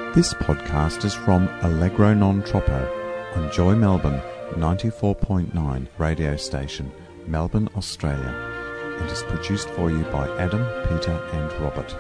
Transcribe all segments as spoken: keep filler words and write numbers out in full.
This podcast is from Allegro Non Troppo on Joy Melbourne ninety-four point nine radio station, Melbourne, Australia. It is produced for you by Adam, Peter and Robert.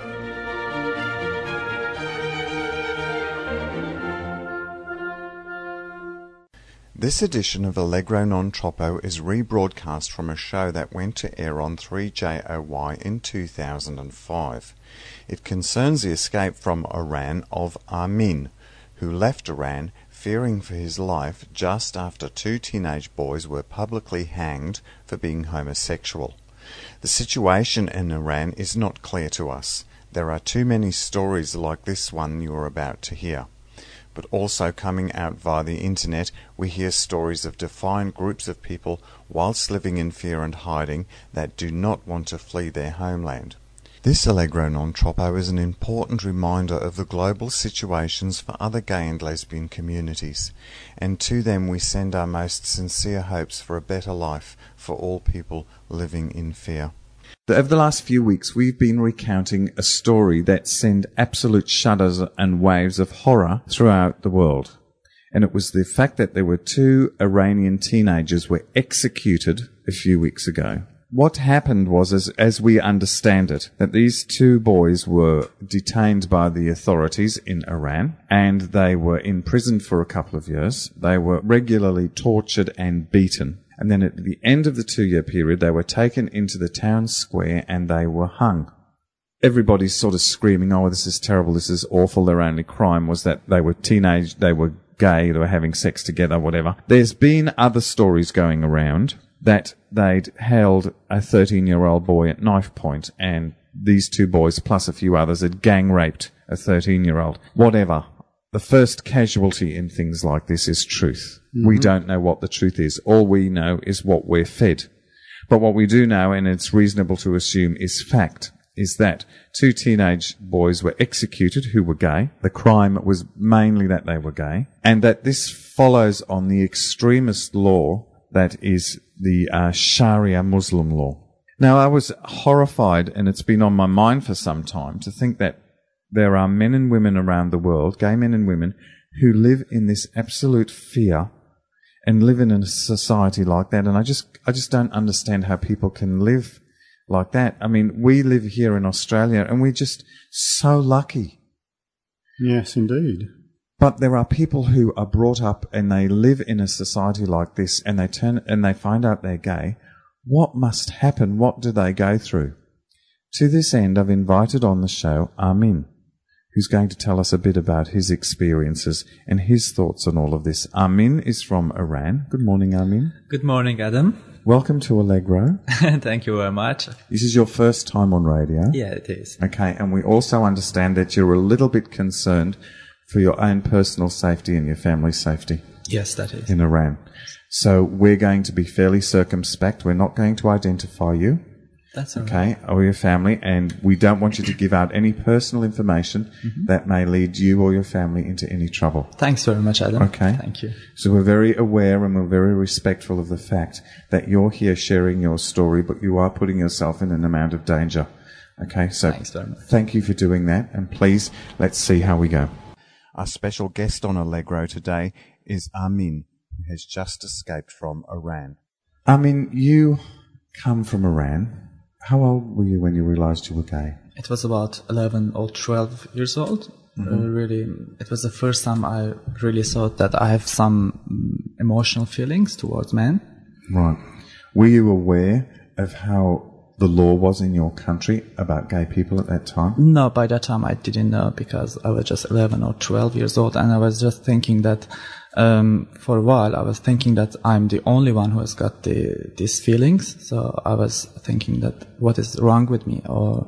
This edition of Allegro Non Troppo is rebroadcast from a show that went to air on three J O Y in two thousand five. It concerns the escape from Iran of Amin, who left Iran fearing for his life just after two teenage boys were publicly hanged for being homosexual. The situation in Iran is not clear to us. There are too many stories like this one you are about to hear. But also coming out via the internet, we hear stories of defiant groups of people whilst living in fear and hiding that do not want to flee their homeland. This Allegro Non Troppo is an important reminder of the global situations for other gay and lesbian communities, and to them we send our most sincere hopes for a better life for all people living in fear. Over the last few weeks, we've been recounting a story that sent absolute shudders and waves of horror throughout the world. And it was the fact that there were two Iranian teenagers were executed a few weeks ago. What happened was, as, as we understand it, that these two boys were detained by the authorities in Iran, and they were imprisoned for a couple of years. They were regularly tortured and beaten. And then at the end of the two-year period, they were taken into the town square and they were hung. Everybody's sort of screaming, oh, this is terrible, this is awful. Their only crime was that they were teenage, they were gay, they were having sex together, whatever. There's been other stories going around that they'd held a thirteen-year-old boy at knife point, and these two boys, plus a few others, had gang-raped a thirteen-year-old. Whatever. The first casualty in things like this is truth. Mm-hmm. We don't know what the truth is. All we know is what we're fed. But what we do know, and it's reasonable to assume is fact, is that two teenage boys were executed who were gay. The crime was mainly that they were gay, and that this follows on the extremist law that is the uh, Sharia Muslim law. Now, I was horrified, and it's been on my mind for some time, to think that there are men and women around the world, gay men and women, who live in this absolute fear and live in a society like that. And I just, I just don't understand how people can live like that. I mean, we live here in Australia and we're just so lucky. Yes, indeed. But there are people who are brought up and they live in a society like this, and they turn and they find out they're gay. What must happen? What do they go through? To this end, I've invited on the show Amin, who's going to tell us a bit about his experiences and his thoughts on all of this. Amin is from Iran. Good morning, Amin. Good morning, Adam. Welcome to Allegro. Thank you very much. This is your first time on radio? Yeah, it is. Okay, and we also understand that you're a little bit concerned for your own personal safety and your family's safety. Yes, that is. In Iran. So we're going to be fairly circumspect. We're not going to identify you. That's all okay, right. or your family, and we don't want you to give out any personal information mm-hmm. that may lead you or your family into any trouble. Thanks very much, Adam. Okay. Thank you. So we're very aware and we're very respectful of the fact that you're here sharing your story, but you are putting yourself in an amount of danger. Okay, so Thanks very much. Thank you for doing that, and please, let's see how we go. Our special guest on Allegro today is Amin, who has just escaped from Iran. Amin, you come from Iran. How old were you when you realized you were gay? It was about eleven or twelve years old. Mm-hmm. Uh, really, it was the first time I really thought that I have some emotional feelings towards men. Right. Were you aware of how the law was in your country about gay people at that time? No, by that time I didn't know, because I was just eleven or twelve years old, and I was just thinking that um for a while I was thinking that I'm the only one who has got the these feelings. So I was thinking that what is wrong with me, or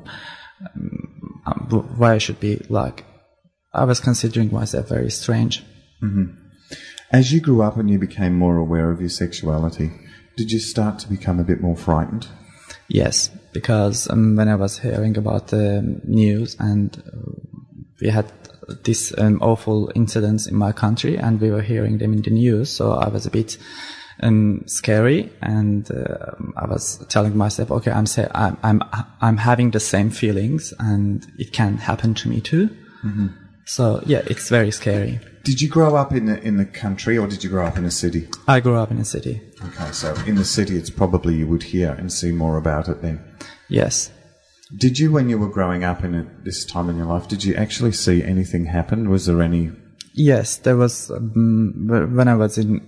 um, why I should be like. I was considering myself very strange. Mm-hmm. As you grew up and you became more aware of your sexuality, did you start to become a bit more frightened? Yes, because um, when I was hearing about the news, and uh, we had these um, awful incidents in my country, and we were hearing them in the news, so I was a bit um, scary, and uh, I was telling myself, okay, I'm, say, I'm I'm I'm having the same feelings, and it can happen to me too. Mm-hmm. So yeah, it's very scary. Did you grow up in the, in the country or did you grow up in a city? I grew up in a city. Okay, so in the city it's probably you would hear and see more about it then. Yes. Did you, when you were growing up in it, this time in your life, did you actually see anything happen? Was there any... Yes, there was, um, when I was in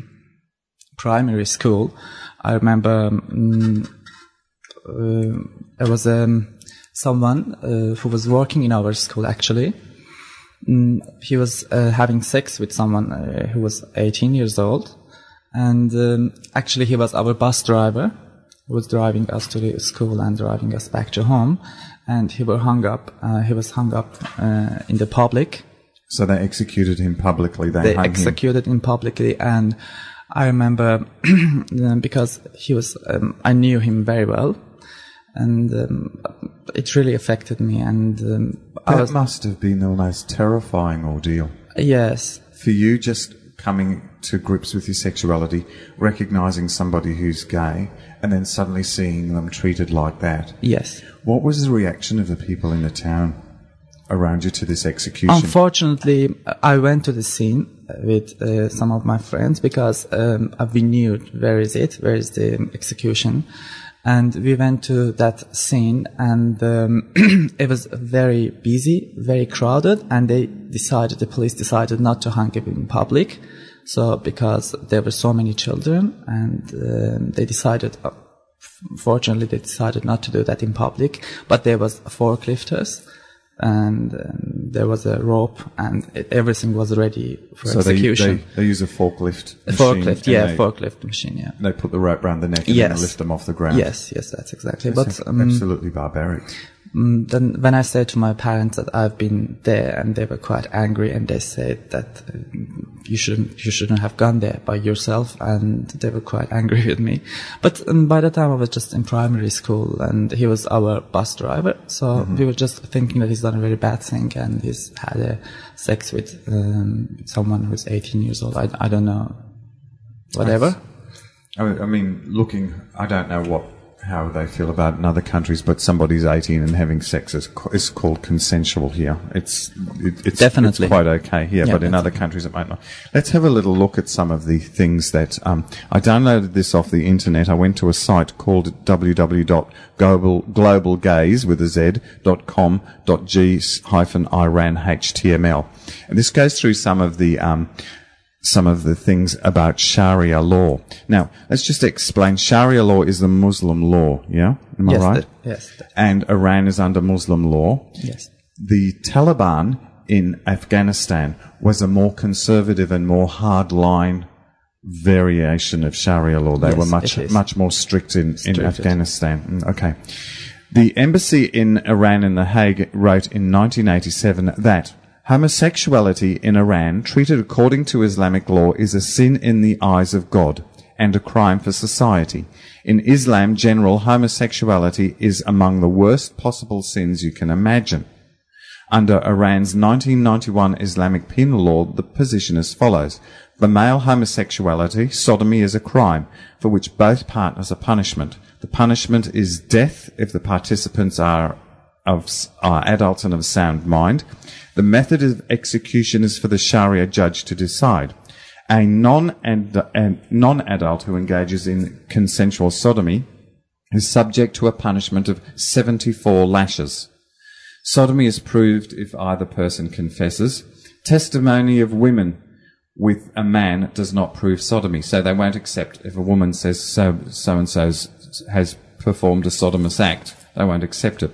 primary school, I remember um, uh, there was um, someone uh, who was working in our school actually. Um, he was uh, having sex with someone uh, who was eighteen years old, and um, actually he was our bus driver, who was driving us to the school and driving us back to home, and he was hung up. Uh, he was hung up uh, in the public. So they executed him publicly. They, they hung executed him. him publicly, and I remember because he was. Um, I knew him very well. And um, it really affected me. And um, that I was, must have been the most terrifying ordeal. Yes. For you, just coming to grips with your sexuality, recognizing somebody who's gay, and then suddenly seeing them treated like that. Yes. What was the reaction of the people in the town around you to this execution? Unfortunately, I went to the scene with uh, some of my friends because um, we knew where is it, where is the execution. And we went to that scene, and um, it was very busy, very crowded, and they decided, the police decided not to hang him in public. So, because there were so many children, and um, they decided, uh, fortunately, they decided not to do that in public, but there was forklifters, and um, there was a rope, and it, everything was ready for so execution. So they, they use a forklift A machine. forklift, yeah, they, forklift machine, yeah. They put the rope around the neck and Yes. then lift them off the ground. Yes, yes, that's exactly. That's but um, absolutely barbaric. um, then when I said to my parents that I've been there, and they were quite angry, and they said that uh, you shouldn't, you shouldn't have gone there by yourself, and they were quite angry with me. But um, by the time I was just in primary school, and he was our bus driver, so mm-hmm. we were just thinking that he's done a very bad thing, and he's had a sex with um, someone who's eighteen years old. I, I don't know, whatever. I mean, looking, I don't know what how they feel about it in other countries, but somebody's eighteen and having sex is, is called consensual here. It's it, it's, Definitely. it's quite okay here, Yeah, but in other okay. countries it might not. Let's have a little look at some of the things that um, I downloaded this off the internet. I went to a site called w w w dot global gaze with a z dot com dot g hyphen iran h t m l, and this goes through some of the um, some of the things about Sharia law. Now, let's just explain. Sharia law is the Muslim law, yeah? Am I yes, right? the, yes. The, And Iran is under Muslim law. yes. The Taliban in Afghanistan was a more conservative and more hard-line variation of Sharia law. They Yes, were much it is. much more strict in, in Stricter. Afghanistan. Mm, Okay. The embassy in Iran in The Hague wrote in nineteen eighty-seven that homosexuality in Iran, treated according to Islamic law, is a sin in the eyes of God and a crime for society. In Islam, general homosexuality is among the worst possible sins you can imagine. Under Iran's nineteen ninety-one Islamic penal law, the position is as follows. For male homosexuality, sodomy is a crime for which both partners are punishment. The punishment is death if the participants are of are adults and of sound mind. The method of execution is for the Sharia judge to decide. A non a non-adult who engages in consensual sodomy is subject to a punishment of seventy-four lashes. Sodomy is proved if either person confesses. Testimony of women with a man does not prove sodomy, so they won't accept if a woman says so so and so has performed a sodomous act. They won't accept it.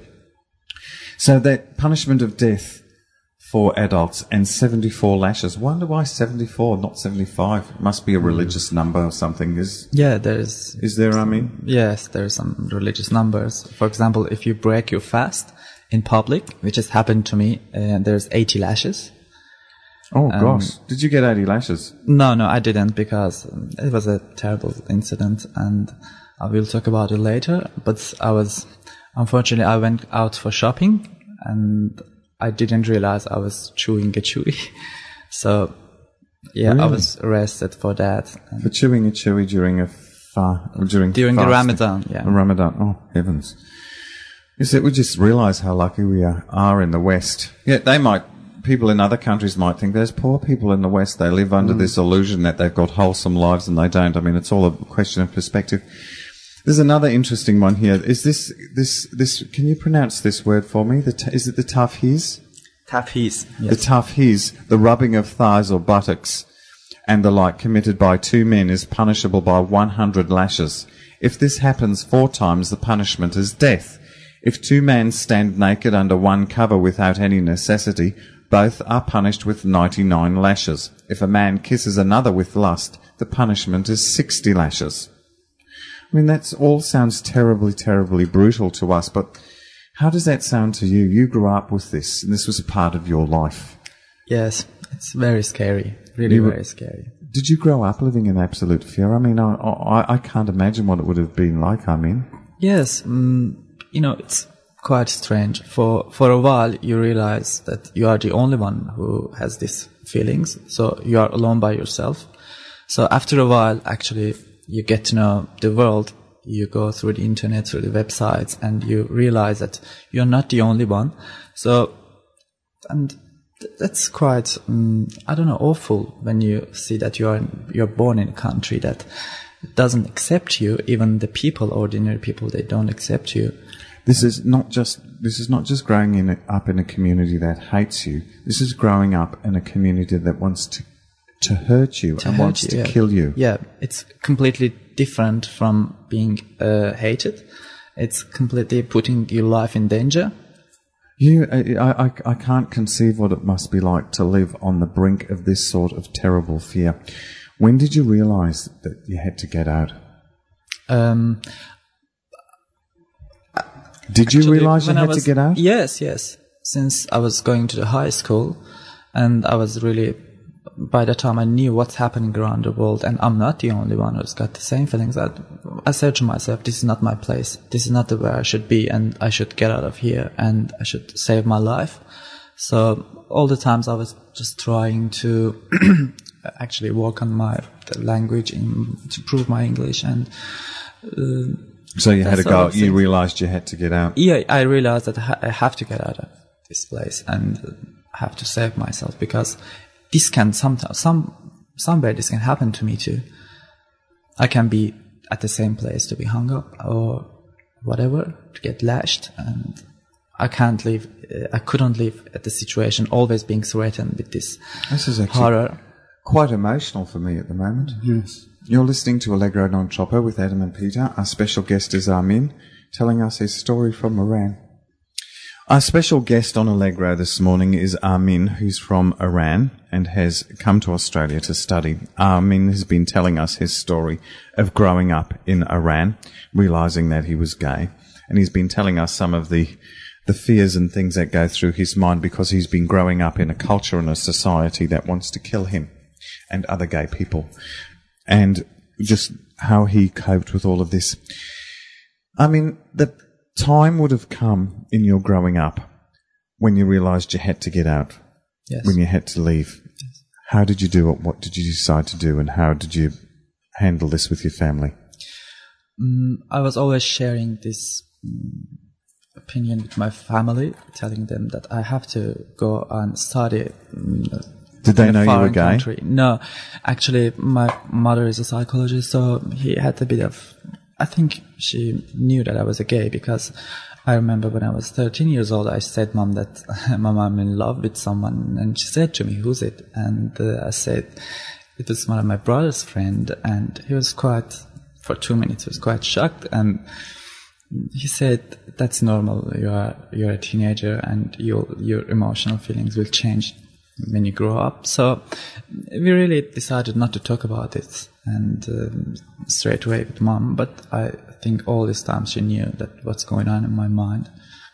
So that punishment of death for adults and seventy-four lashes. Wonder why seventy-four, not seventy-five? It must be a religious number or something. Is Yeah, there's... is there, I mean? Yes, there are some religious numbers. For example, if you break your fast in public, which has happened to me, uh, there's eighty lashes. Oh, Um, gosh. Did you get eighty lashes? No, no, I didn't, because um, it was a terrible incident, and I will talk about it later. But I was, unfortunately, I went out for shopping, and I didn't realize I was chewing a chewy. So, yeah, Really? I was arrested for that. And For chewing a chewy during a fa- during during the fasting. Ramadan, yeah. Ramadan. Oh, heavens. Is it, we just realise how lucky we are, are in the West. Yeah, they might, people in other countries might think there's poor people in the West. They live under mm. this illusion that they've got wholesome lives and they don't. I mean, it's all a question of perspective. There's another interesting one here. Is this, this, this, can you pronounce this word for me? The t- is it the tafhiz? Tafhiz, yes. The tafhiz, the rubbing of thighs or buttocks and the like committed by two men is punishable by one hundred lashes. If this happens four times, the punishment is death. If two men stand naked under one cover without any necessity, both are punished with ninety-nine lashes. If a man kisses another with lust, the punishment is sixty lashes. I mean, that all sounds terribly, terribly brutal to us, but how does that sound to you? You grew up with this, and this was a part of your life. Yes, it's very scary, really you, very scary. Did you grow up living in absolute fear? I mean, I, I, I can't imagine what it would have been like, I mean. Yes, um, you know, it's quite strange. For for a while, you realize that you are the only one who has these feelings, so you are alone by yourself. So after a while, actually, you get to know the world. You go through the internet, through the websites, and you realize that you're not the only one. So, and th- that's quite, um, I don't know, awful when you see that you're you're born in a country that doesn't accept you. Even the people, ordinary people, they don't accept you. This is not just this is not just growing in a, up in a community that hates you. This is growing up in a community that wants to to hurt you to and hurt wants you, to yeah. kill you. Yeah, it's completely different from being uh, hated. It's completely putting your life in danger. You, I, I, I can't conceive what it must be like to live on the brink of this sort of terrible fear. When did you realise that you had to get out? Um, did you realise you had was, to get out? Yes, yes. Since I was going to the high school, and I was really, by the time I knew what's happening around the world, and I'm not the only one who's got the same feelings, I, I said to myself, this is not my place. This is not the where I should be, and I should get out of here, and I should save my life. So all the times I was just trying to actually work on my language in, to improve my English, and uh, so you had to go. You realised you had to get out. Yeah, I realised that I have to get out of this place and have to save myself, because this can sometimes, some, somewhere this can happen to me too. I can be at the same place to be hung up or whatever, to get lashed, and I can't live, uh, I couldn't live at the situation, always being threatened with this, this is actually horror. Quite emotional for me at the moment. Yes. You're listening to Allegro Non Chopper with Adam and Peter. Our special guest is Armin, telling us his story from Iran. Our special guest on Allegro this morning is Armin, who's from Iran and has come to Australia to study. Armin has been telling us his story of growing up in Iran, realising that he was gay, and he's been telling us some of the the fears and things that go through his mind because he's been growing up in a culture and a society that wants to kill him and other gay people, and just how he coped with all of this. I mean, the time would have come in your growing up when you realised you had to get out, Yes. when you had to leave. Yes. How did you do it? What did you decide to do, and how did you handle this with your family? Um, I was always sharing this um, opinion with my family, telling them that I have to go and study. Um, Did they in know a you were foreign gay? country. No, actually, my mother is a psychologist, so he had a bit of. I think she knew that I was a gay, because I remember when I was thirteen years old, I said, "Mom, that Mom, I'm in love with someone," and she said to me, "Who's it?" And uh, I said, "It was one of my brother's friend," and he was quite, for two minutes, he was quite shocked, and he said, "That's normal. You are you're a teenager, and your your emotional feelings will change when you grow up." So we really decided not to talk about it, and um, straight away with Mom. But I think all this time she knew that what's going on in my mind.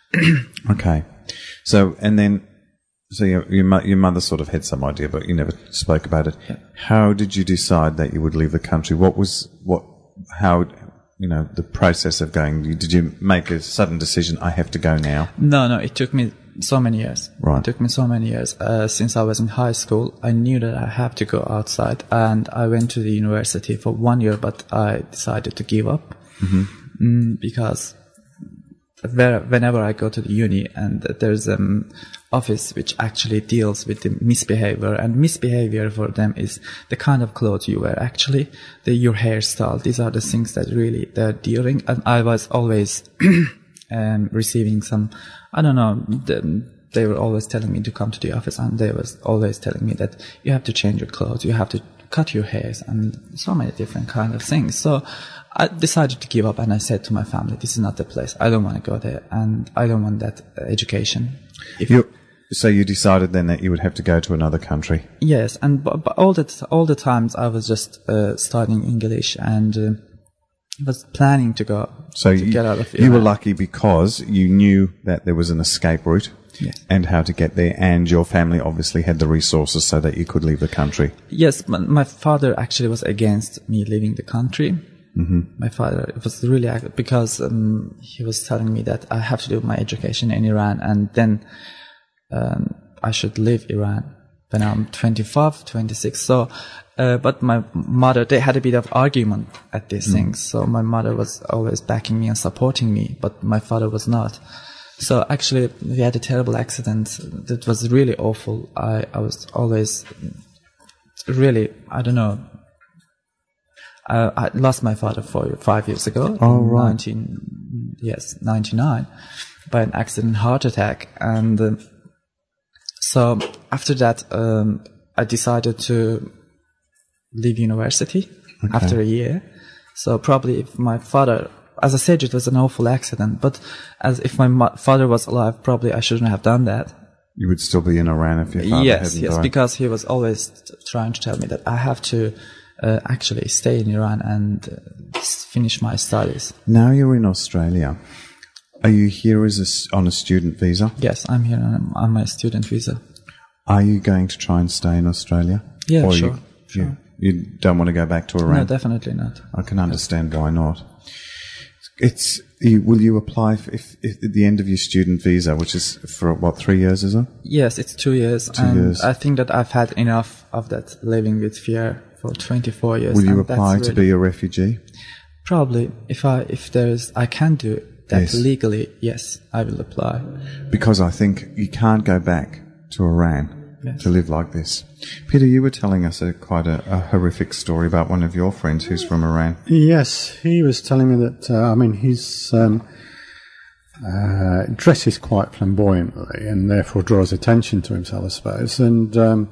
Okay. So, and then, so your, your, mo- your mother sort of had some idea, but you never spoke about it. Yeah. How did you decide that you would leave the country? What was, what, how, you know, the process of going? Did you make a sudden decision, I have to go now? No, no, it took me so many years. Right. It took me so many years. Uh, since I was in high school, I knew that I have to go outside, and I went to the university for one year, but I decided to give up. Mm-hmm. Mm, because where, whenever I go to the uni, and there's an office which actually deals with the misbehavior, and misbehavior for them is the kind of clothes you wear, actually, the, your hairstyle. These are the things that really they're dealing. And I was always um, receiving some, I don't know, the, they were always telling me to come to the office, and they was always telling me that you have to change your clothes, you have to cut your hairs, and so many different kind of things. So I decided to give up, and I said to my family, this is not the place. I don't want to go there, and I don't want that uh, education. If you, so you decided then that you would have to go to another country? Yes, and but, but all the all the times I was just uh, studying English, and uh, was planning to go. So to you, get out of you were lucky because you knew that there was an escape route. Yes. And how to get there, and your family obviously had the resources so that you could leave the country. Yes, my, my father actually was against me leaving the country. Mm-hmm. My father was really, because um, he was telling me that I have to do my education in Iran, and then um, I should leave Iran when I'm twenty-five, twenty-six. So, uh, but my mother, they had a bit of argument at these mm. things. So my mother was always backing me and supporting me, but my father was not. So actually, we had a terrible accident that was really awful. I, I was always really, I don't know, I, I lost my father four, five years ago. Oh, in right. nineteen, yes, ninety-nine, by an accident, heart attack. And uh, so after that, um, I decided to leave university okay. after a year. So probably if my father... As I said, it was an awful accident, but as if my mo- father was alive, probably I shouldn't have done that. You would still be in Iran if your father yes, hadn't yes, died. because he was always t- trying to tell me that I have to uh, actually stay in Iran and uh, finish my studies. Now you're in Australia. Are you here as a, on a student visa? Yes, I'm here on, on my student visa. Are you going to try and stay in Australia? Yeah, or sure. You, sure. You, you don't want to go back to Iran? No, definitely not. I can understand why not. It's. You, will you apply if, if, if at the end of your student visa, which is for what, three years, is it? Yes, it's two years. Two and years. I think that I've had enough of that living with fear for twenty-four years. Will you and apply really to be a refugee? Probably. If I if there's I can do that yes. legally, yes, I will apply. Because I think you can't go back to Iran. Yes. To live like this. Peter, you were telling us a, quite a, a horrific story about one of your friends who's from Iran. Yes, he was telling me that, uh, I mean, his um, uh, dresses quite flamboyantly and therefore draws attention to himself, I suppose. And um,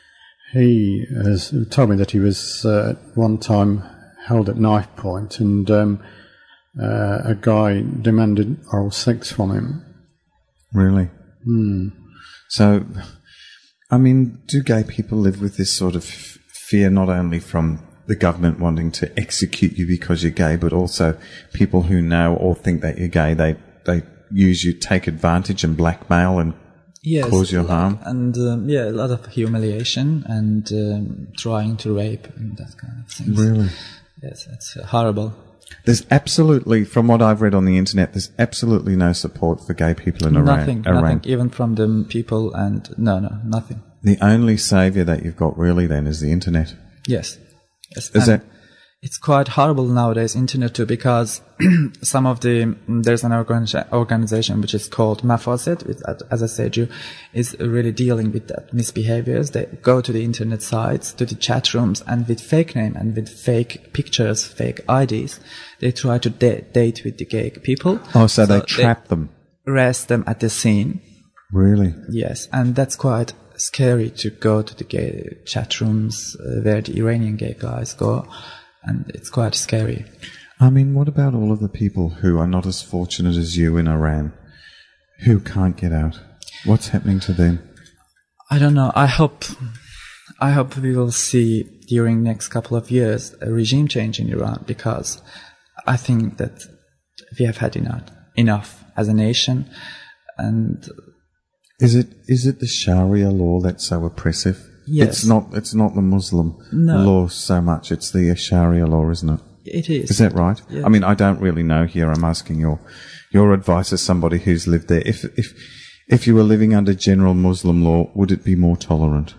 he has told me that he was uh, at one time held at knife point, and um, uh, a guy demanded oral sex from him. Really? Hmm. So... I mean, do gay people live with this sort of fear not only from the government wanting to execute you because you're gay, but also people who know or think that you're gay, they they use you, take advantage and blackmail and yes, cause you harm? And um, yeah, a lot of humiliation and um, trying to rape and that kind of things. Really? Yes, it's horrible. There's absolutely, from what I've read on the internet, there's absolutely no support for gay people in Iran. Nothing, Iran. nothing, even from the people, and no, no, nothing. The only saviour that you've got really then is the internet. Yes. yes. Is that? It's quite horrible nowadays, internet too, because some of the, there's an organi- organization which is called Mafazet, which, as I said, you, is really dealing with that misbehaviors. They go to the internet sites, to the chat rooms, and with fake name and with fake pictures, fake I Ds, they try to da- date with the gay people. Oh, so, so they trap they them. Arrest them at the scene. Really? Yes, and that's quite scary to go to the gay chat rooms uh, where the Iranian gay guys go. And it's quite scary. I mean, what about all of the people who are not as fortunate as you in Iran, who can't get out? What's happening to them? I don't know. I hope, I hope we will see during next couple of years a regime change in Iran, because I think that we have had enough, enough as a nation. And is it is it the Sharia law that's so oppressive? Yes. It's not, it's not the Muslim no. law so much, it's the Sharia law, isn't it? It is. Is that right? Yeah. I mean, I don't really know here. I'm asking your your advice as somebody who's lived there. If if if you were living under general Muslim law, would it be more tolerant?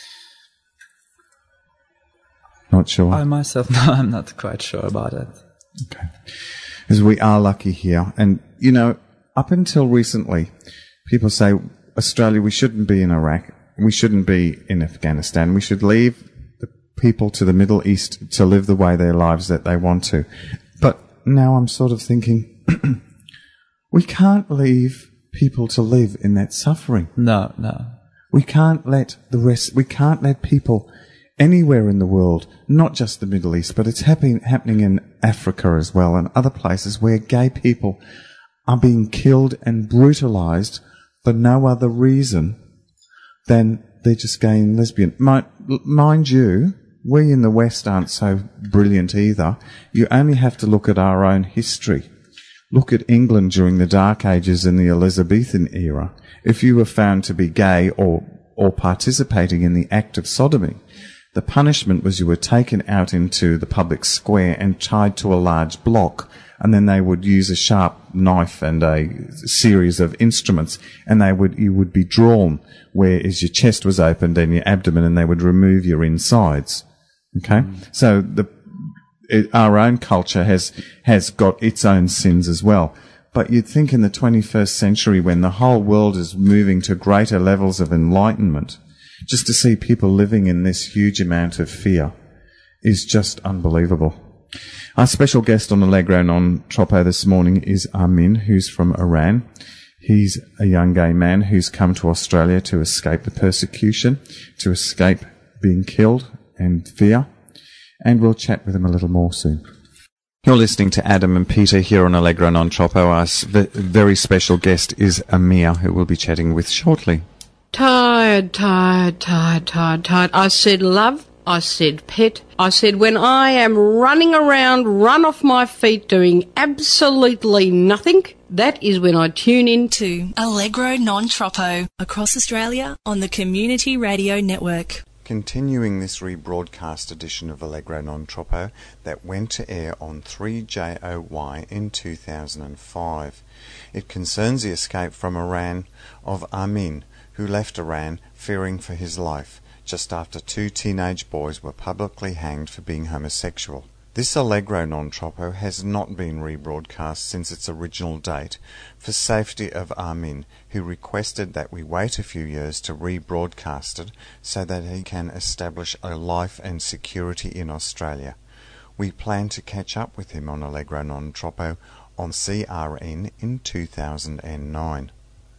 Not sure. I myself, no, I'm not quite sure about it. Okay. As we are lucky here, and, you know, up until recently, people say, Australia, we shouldn't be in Iraq. We shouldn't be in Afghanistan. We should leave the people to the Middle East to live the way their lives that they want to. But now I'm sort of thinking, we can't leave people to live in that suffering. No, no. We can't let the rest, we can't let people anywhere in the world, not just the Middle East, but it's happen, happening in Africa as well and other places where gay people are being killed and brutalised for no other reason than they're just gay and lesbian. Mind, mind you, we in the West aren't so brilliant either. You only have to look at our own history. Look at England during the Dark Ages and the Elizabethan era. If you were found to be gay or, or participating in the act of sodomy, the punishment was you were taken out into the public square and tied to a large block, and then they would use a sharp knife and a series of instruments, and they would you would be drawn whereas your chest was opened and your abdomen, and they would remove your insides. Okay, mm. so the it, our own culture has has got its own sins as well. But you'd think in the twenty-first century, when the whole world is moving to greater levels of enlightenment, just to see people living in this huge amount of fear is just unbelievable. Our special guest on Allegro Non Troppo this morning is Amin, who's from Iran. He's a young gay man who's come to Australia to escape the persecution, to escape being killed and fear. And we'll chat with him a little more soon. You're listening to Adam and Peter here on Allegro Non Troppo. Our very special guest is Amir, who we'll be chatting with shortly. Tired, tired, tired, tired, tired. I said love. I said pet. I said when I am running around, run off my feet, doing absolutely nothing, that is when I tune in to Allegro Non Troppo across Australia on the Community Radio Network. Continuing this rebroadcast edition of Allegro Non Troppo that went to air on three J O Y in two thousand five. It concerns the escape from Iran of Amin, who left Iran fearing for his life just after two teenage boys were publicly hanged for being homosexual. This Allegro Non Troppo has not been rebroadcast since its original date for safety of Amin, who requested that we wait a few years to rebroadcast it so that he can establish a life and security in Australia. We plan to catch up with him on Allegro Non Troppo on C R N in two thousand nine.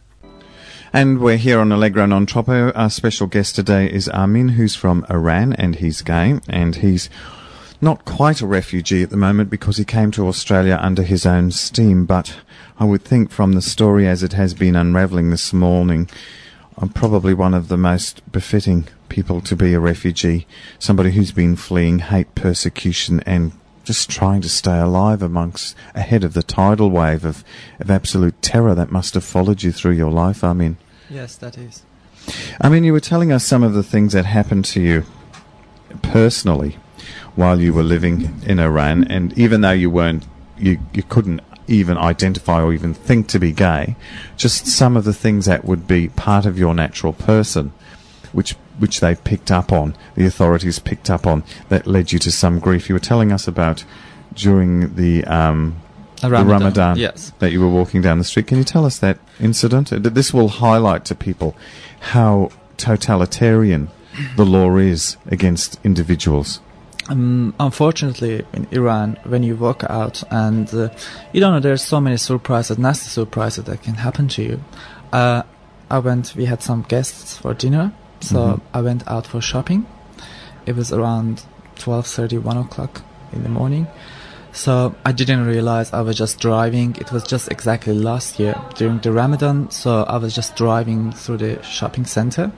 And we're here on Allegro Non Troppo. Our special guest today is Amin, who's from Iran, and he's gay, and he's not quite a refugee at the moment because he came to Australia under his own steam, but I would think from the story as it has been unravelling this morning, I'm probably one of the most befitting people to be a refugee, somebody who's been fleeing hate, persecution, and just trying to stay alive amongst ahead of the tidal wave of, of absolute terror that must have followed you through your life, Amin. Yes, that is. I mean, you were telling us some of the things that happened to you personally while you were living in Iran, and even though you weren't, you, you couldn't even identify or even think to be gay, just some of the things that would be part of your natural person, which which they picked up on, the authorities picked up on, that led you to some grief. You were telling us about during the um, Ramadan, the Ramadan yes, that you were walking down the street. Can you tell us that incident? This will highlight to people how totalitarian the law is against individuals. Um, unfortunately, in Iran, when you walk out and uh, you don't know, there's so many surprises, nasty surprises that can happen to you. Uh, I went, we had some guests for dinner, so mm-hmm. I went out for shopping. It was around twelve thirty, one o'clock in the morning. So I didn't realize I was just driving. It was just exactly last year during the Ramadan, so I was just driving through the shopping center.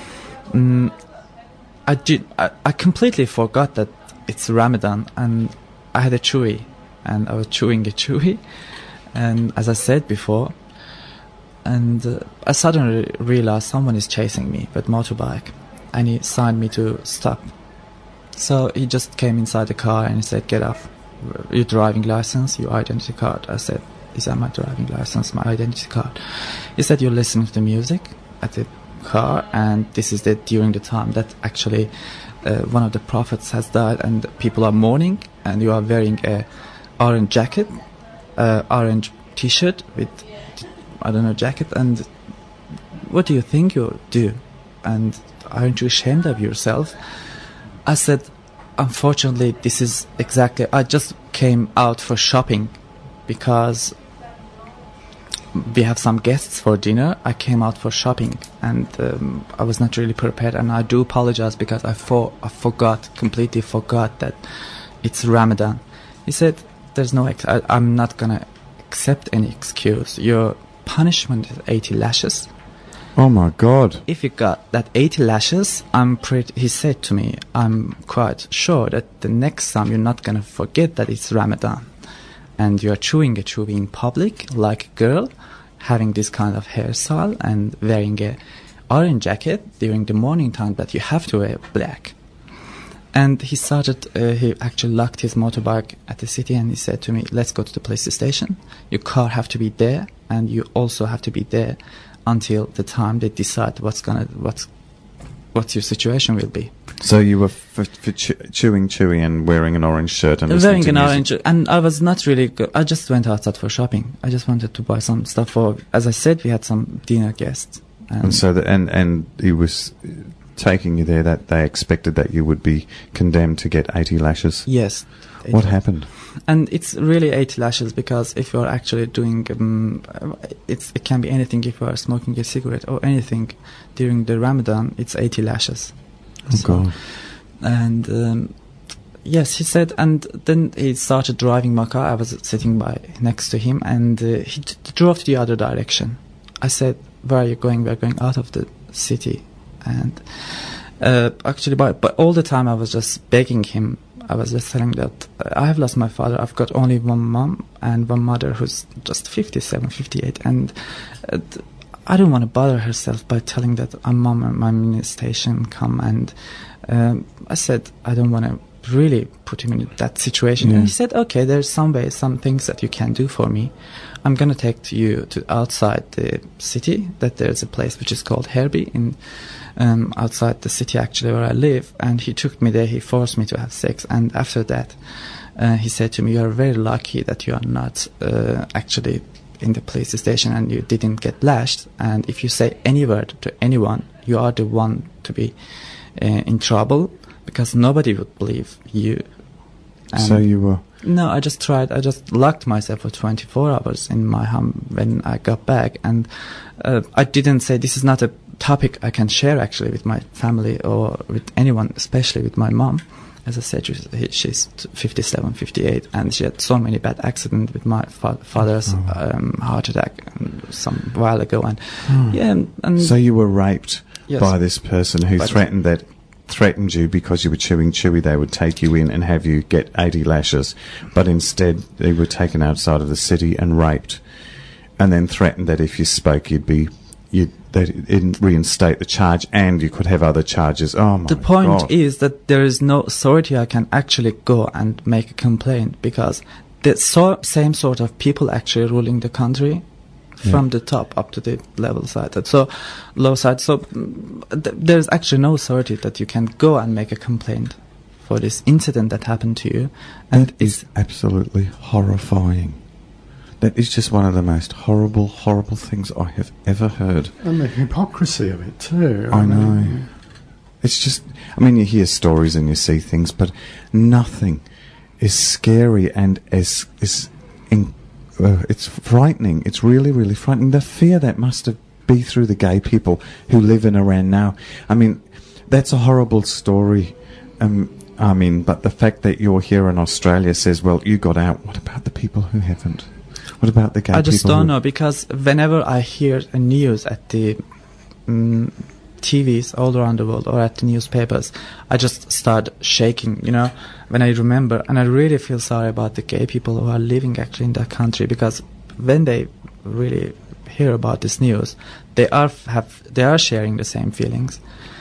Um, I did. I, I completely forgot that it's Ramadan, and I had a chewy, and I was chewing a chewy, and as I said before, and uh, I suddenly realized someone is chasing me with motorbike, and he signed me to stop. So he just came inside the car and he said, "Get off. Your driving license, your identity card." I said, "Is that my driving license, my identity card?" He said, "You're listening to the music at the car, and this is the during the time that actually uh, one of the prophets has died and people are mourning, and you are wearing a orange jacket, uh, orange t-shirt with I don't know, jacket, and what do you think you'll do? And aren't you ashamed of yourself? I said, unfortunately, this is exactly, I just came out for shopping because we have some guests for dinner. I came out for shopping, and um, I was not really prepared, and I do apologize because I, for, I forgot, completely forgot that it's Ramadan. He said, there's no, ex- I, I'm not gonna accept any excuse. Your punishment is eighty lashes. Oh my God. If you got that eighty lashes, I'm pretty, he said to me, I'm quite sure that the next time you're not gonna forget that it's Ramadan. And you're chewing a chew in public like a girl, having this kind of hairstyle and wearing a orange jacket during the morning time that you have to wear black. And he started, uh, he actually locked his motorbike at the city, and he said to me, let's go to the police station. Your car have to be there, and you also have to be there until the time they decide what's gonna, what's, what your situation will be. So you were f- f- chew- chewing chewy and wearing an orange shirt and listening Wearing to an music. orange, and I was not really good. I just went outside for shopping. I just wanted to buy some stuff for, as I said, we had some dinner guests. And, And so, the, and and he was taking you there that they expected that you would be condemned to get eighty lashes. yes. What it- happened? And it's really eighty lashes because if you're actually doing, um, it's, it can be anything. If you are smoking a cigarette or anything during the Ramadan, it's eighty lashes. Oh God. And um, yes, he said, and then he started driving my car. I was sitting by next to him, and uh, he t- drove to the other direction. I said, where are you going? We're going out of the city. And uh, actually, by, but all the time I was just begging him. I was just telling that uh, I have lost my father. I've got only one mom and one mother who's just fifty-seven, fifty-eight. And uh, th- I don't want to bother herself by telling that I'm mom and I'm in a station, come. And um, I said, I don't want to really put him in that situation. Yeah. And he said, okay, there's some ways, some things that you can do for me. I'm going to take to you to outside the city, that there's a place which is called Herby in um, outside the city actually where I live. And he took me there, he forced me to have sex. And after that, uh, he said to me, you are very lucky that you are not uh, actually in the police station and you didn't get lashed. And if you say any word to anyone, you are the one to be uh, in trouble, because nobody would believe you. And So you were. no, I just tried. I just locked myself for twenty-four hours in my home when I got back. And uh, I didn't say, this is not a topic I can share actually with my family or with anyone, especially with my mom. As I said, she's, she's fifty-seven, fifty-eight, and she had so many bad accidents with my fa- father's Oh. um, heart attack um, some while ago. And Hmm. yeah, and, and So you were raped Yes. by this person who But- threatened that threatened you because you were chewing chewy. They would take you in and have you get eighty lashes, but instead they were taken outside of the city and raped, and then threatened that if you spoke, you'd be you'd they'd in- reinstate the charge and you could have other charges. Oh my the point God. is that there is no authority I can actually go and make a complaint, because the so, same sort of people actually ruling the country from the top up to the level side, so low side. So mm, th- there's actually no authority that you can go and make a complaint for this incident that happened to you. And That is absolutely horrifying. That is just one of the most horrible, horrible things I have ever heard. And the hypocrisy of it too. I mean, know. It's just, I mean, you hear stories and you see things, but nothing is scary and as is, in, uh, it's frightening. It's really, really frightening. The fear that must have be through the gay people who live in Iran now. I mean, that's a horrible story. Um, I mean, but the fact that you're here in Australia says, well, you got out. What about the people who haven't? What about the gay people? I just who- don't know, because whenever I hear a news at the um, T Vs all around the world or at the newspapers, I just start shaking, you know, when I remember. And I really feel sorry about the gay people who are living actually in that country, because when they really hear about this news, they are f- have they are sharing the same feelings.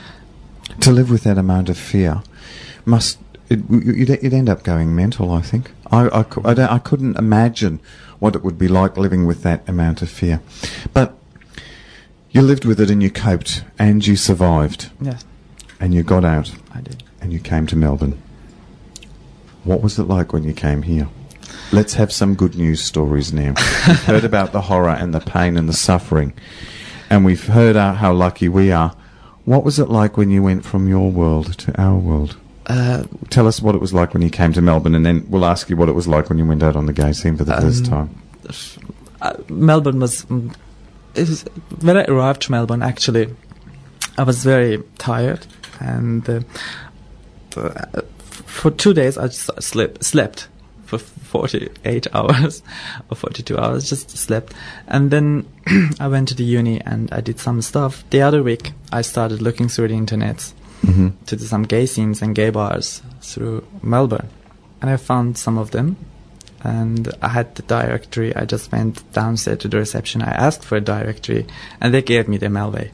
To live with that amount of fear must it, you'd, you'd end up going mental. I think I I, cou- I, don't, I couldn't imagine what it would be like living with that amount of fear. But you lived with it and you coped and you survived Yes, and you got out I did. and you came to Melbourne. What was it like when you came here? Let's have some good news stories now. We've heard about the horror and the pain and the suffering, and we've heard uh, how lucky we are. What was it like when you went from your world to our world? Uh, Tell us what it was like when you came to Melbourne, and then we'll ask you what it was like when you went out on the gay scene for the Um, first time. uh, Melbourne was, mm, it was. When I arrived to Melbourne, actually, I was very tired, and uh, uh, for two days I just slept, slept for forty-eight hours or forty-two hours, just slept. And then I went to the uni and I did some stuff. The other week, I started looking through the internet Mm-hmm. to do some gay scenes and gay bars through Melbourne. And I found some of them. And I had the directory. I just went downstairs to the reception. I asked for a directory, and they gave me the Melway.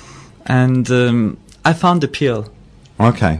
And um, I found the Peel. Okay.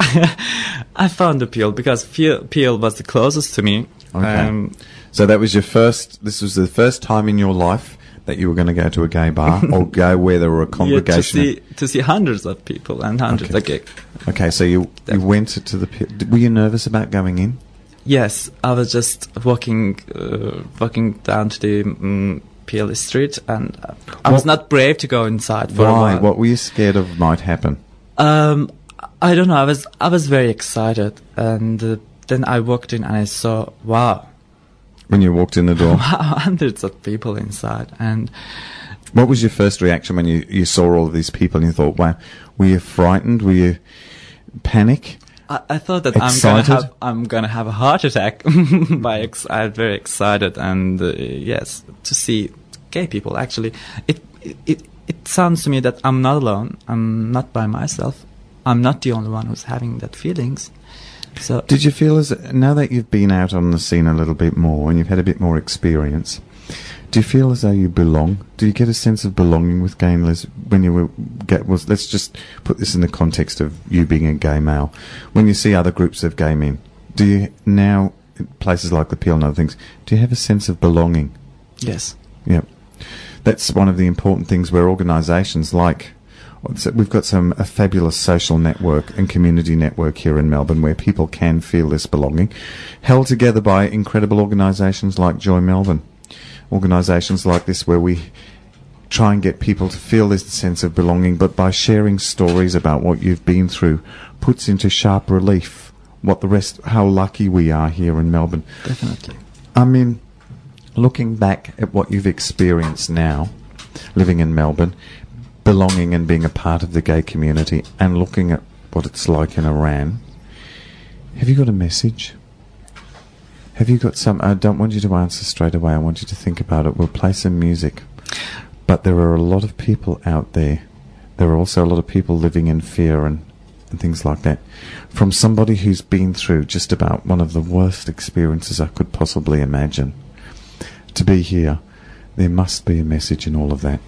I found the Peel because Peel, Peel was the closest to me. Okay. Um, So that was your first, this was the first time in your life that you were going to go to a gay bar or go where there were a congregation. Yeah, to see to see hundreds of people and hundreds Okay. of gay. Okay, so you, you went to the Peel. Were you nervous about going in? Yes, I was just walking uh, walking down to the um, Peel Street, and uh, I was What- not brave to go inside for a Why? while. What were you scared of might happen? Um, I don't know. I was I was very excited, and uh, then I walked in and I saw, wow, When you walked in the door? hundreds of people inside, and What was your first reaction when you, you saw all of these people and you thought, wow, were you frightened? Were you panic? I, I thought that I'm gonna Excited? have I'm gonna have a heart attack. By ex- I'm very excited, and uh, yes, to see gay people. Actually, it, it it it sounds to me that I'm not alone. I'm not by myself. I'm not the only one who's having that feelings. So Did you feel as, now that you've been out on the scene a little bit more and you've had a bit more experience, do you feel as though you belong? Do you get a sense of belonging with gay and les- when you were, get, was, let's just put this in the context of you being a gay male. When you see other groups of gay men, do you now, in places like the Peel and other things, do you have a sense of belonging? yes, Yeah. That's one of the important things where organisations like, so we've got some a fabulous social network and community network here in Melbourne where people can feel this belonging, held together by incredible organisations like Joy Melbourne. Organisations like this where we try and get people to feel this sense of belonging, but by sharing stories about what you've been through, puts into sharp relief what the rest, how lucky we are here in Melbourne. definitely. I mean, looking back at what you've experienced now, living in Melbourne, belonging and being a part of the gay community, and looking at what it's like in Iran, have you got a message? Have you got some... I don't want you to answer straight away. I want you to think about it. We'll play some music. But there are a lot of people out there. There are also a lot of people living in fear and, and things like that. From somebody who's been through just about one of the worst experiences I could possibly imagine. To be here, there must be a message in all of that.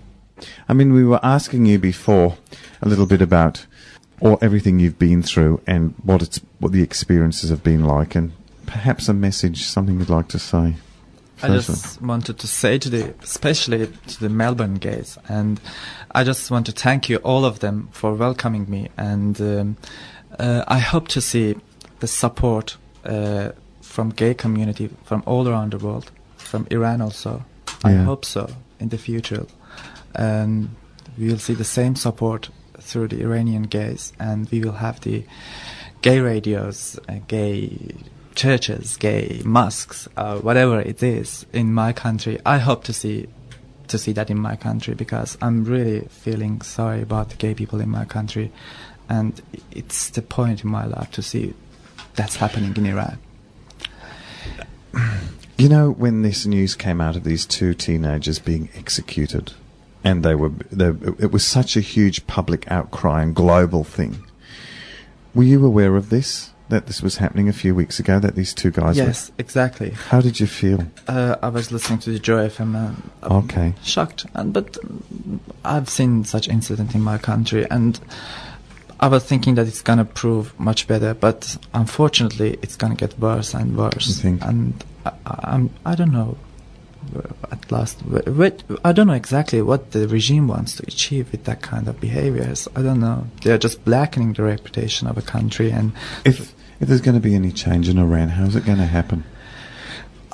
I mean, we were asking you before a little bit about all everything you've been through and what it's what the experiences have been like, and perhaps a message, something you'd like to say. I just wanted to say to the, especially to the Melbourne gays, and I just want to thank you, all of them, for welcoming me, and um, uh, I hope to see the support uh, from gay community from all around the world, from Iran also. I Yeah. hope so in the future, and we will see the same support through the Iranian gays, and we will have the gay radios, uh, gay churches, gay mosques, uh, whatever it is in my country. I hope to see to see that in my country, because I'm really feeling sorry about the gay people in my country, and it's the point in my life to see that's happening in Iran. You know, when this news came out of these two teenagers being executed, and they were, they, it was such a huge public outcry and global thing. Were you aware of this? That this was happening a few weeks ago? That these two guys? Yes, exactly. Were, how did you feel? Uh, I was listening to the Joy F M. Uh, I'm Okay. shocked, and but um, I've seen such incident in my country, and I was thinking that it's gonna prove much better, but unfortunately, it's gonna get worse and worse. You think? And I, I, I'm, I don't know. uh, At last, wh- wh- I don't know exactly what the regime wants to achieve with that kind of behaviors. I don't know. They're just blackening the reputation of a country, and If if there's going to be any change in Iran, how's it going to happen?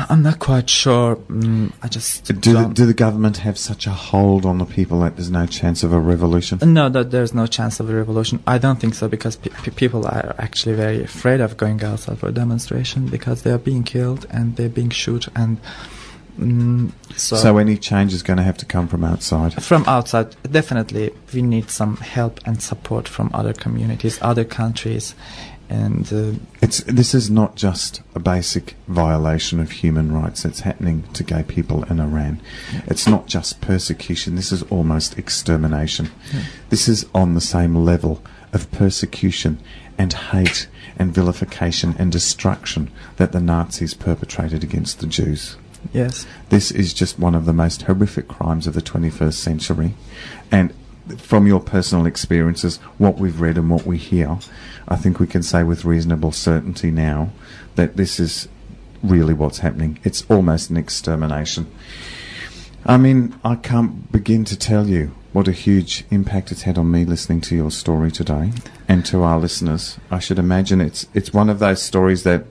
I'm not quite sure. Mm, I just do the, do the government have such a hold on the people that there's no chance of a revolution? No, that there's no chance of a revolution. I don't think so, because pe- pe- people are actually very afraid of going outside for a demonstration, because they are being killed and they're being shot, and mm, so, so any change is going to have to come from outside. From outside, definitely. We need some help and support from other communities, other countries. And uh, it's this is not just a basic violation of human rights that's happening to gay people in Iran. It's not just persecution. This is almost extermination. Yeah. This is on the same level of persecution and hate and vilification and destruction that the Nazis perpetrated against the Jews. Yes. This is just one of the most horrific crimes of the twenty-first century. And from your personal experiences, what we've read and what we hear, I think we can say with reasonable certainty now that this is really what's happening. It's almost an extermination. I mean, I can't begin to tell you what a huge impact it's had on me listening to your story today, and to our listeners. I should imagine it's it's one of those stories that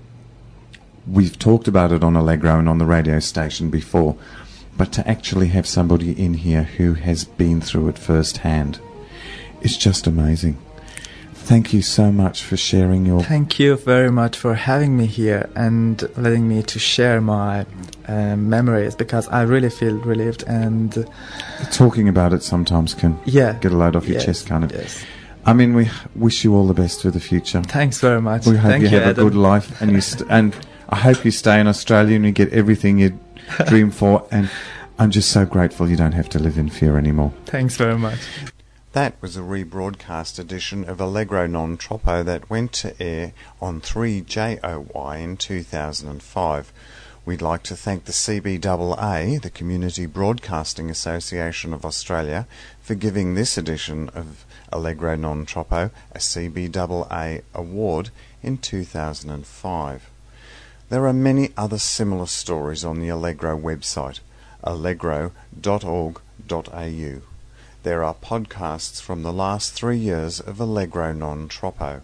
we've talked about it on Allegro and on the radio station before, but to actually have somebody in here who has been through it firsthand, it's just amazing. Thank you so much for sharing your... Thank you very much for having me here and letting me to share my uh, memories, because I really feel relieved, and... Uh, Talking about it sometimes can yeah, get a load off your yes, chest, can't it? Yes. I mean, we wish you all the best for the future. Thanks very much. We hope Thank you, you have Adam. a good life, and you st- and I hope you stay in Australia and you get everything you dream for, and I'm just so grateful you don't have to live in fear anymore. Thanks very much. That was a rebroadcast edition of Allegro Non Troppo that went to air on three J O Y in two thousand five. We'd like to thank the C B A A, the Community Broadcasting Association of Australia, for giving this edition of Allegro Non Troppo a C B A A award in two thousand five. There are many other similar stories on the Allegro website, allegro dot org dot a u. There are podcasts from the last three years of Allegro Non Troppo.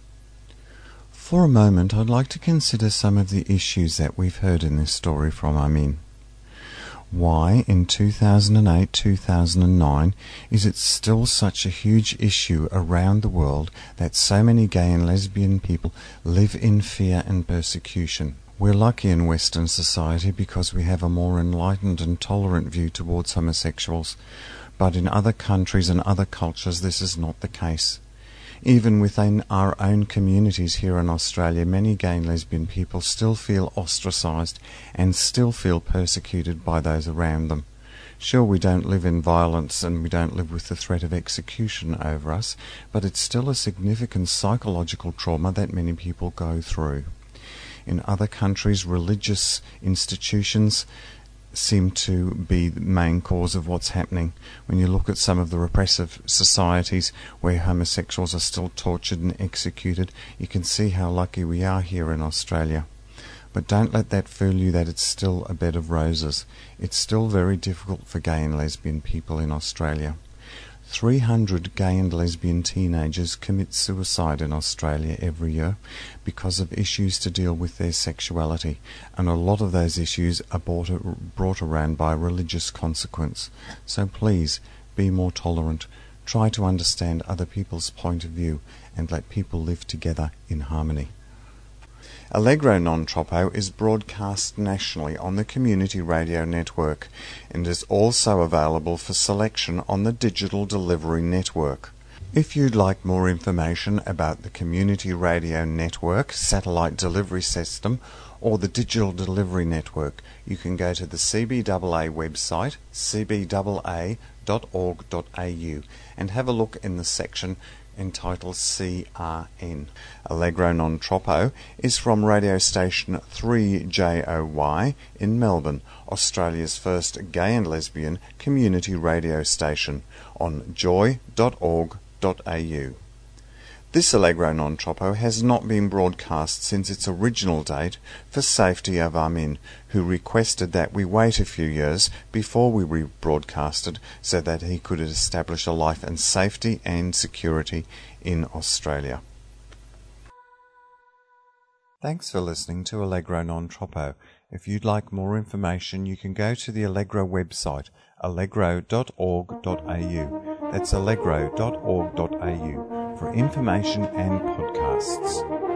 For a moment, I'd like to consider some of the issues that we've heard in this story from Amin. Why, in two thousand eight to two thousand nine, is it still such a huge issue around the world that so many gay and lesbian people live in fear and persecution? We're lucky in Western society because we have a more enlightened and tolerant view towards homosexuals, but in other countries and other cultures this is not the case. Even within our own communities here in Australia, many gay and lesbian people still feel ostracised and still feel persecuted by those around them. Sure, we don't live in violence and we don't live with the threat of execution over us, but it's still a significant psychological trauma that many people go through. In other countries, religious institutions seem to be the main cause of what's happening. When you look at some of the repressive societies where homosexuals are still tortured and executed, you can see how lucky we are here in Australia. But don't let that fool you that it's still a bed of roses. It's still very difficult for gay and lesbian people in Australia. three hundred gay and lesbian teenagers commit suicide in Australia every year because of issues to deal with their sexuality, and a lot of those issues are brought, brought around by religious consequence. So please, be more tolerant, try to understand other people's point of view, and let people live together in harmony. Allegro Non Troppo is broadcast nationally on the Community Radio Network and is also available for selection on the Digital Delivery Network. If you'd like more information about the Community Radio Network satellite delivery system or the Digital Delivery Network, you can go to the C B A A website, c b a a dot org dot a u, and have a look in the section entitled C R N. Allegro Non Troppo is from radio station three J O Y in Melbourne, Australia's first gay and lesbian community radio station, on joy dot org dot a u. This Allegro Non Troppo has not been broadcast since its original date for safety of Amin, who requested that we wait a few years before we rebroadcasted so that he could establish a life in safety and security in Australia. Thanks for listening to Allegro Non Troppo. If you'd like more information, you can go to the Allegro website, allegro dot org dot a u. That's allegro dot org dot a u for information and podcasts.